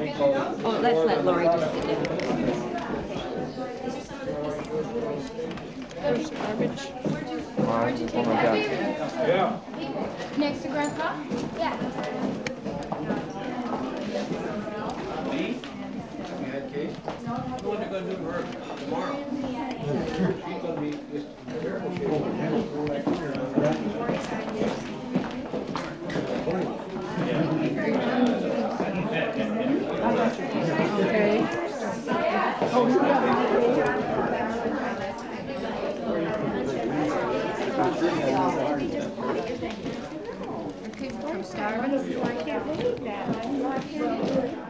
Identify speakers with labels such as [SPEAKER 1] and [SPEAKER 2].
[SPEAKER 1] Oh, let's let Lori just sit down.
[SPEAKER 2] There's garbage.
[SPEAKER 3] Where'd you take that?
[SPEAKER 4] Yeah.
[SPEAKER 3] Next to Grandpa? Yeah.
[SPEAKER 4] Me? You had Kate? What are they gonna do to her tomorrow? She's gonna be just in terrible shape.
[SPEAKER 2] Okay. Oh, you got
[SPEAKER 1] I'm starving.
[SPEAKER 3] I can't believe that.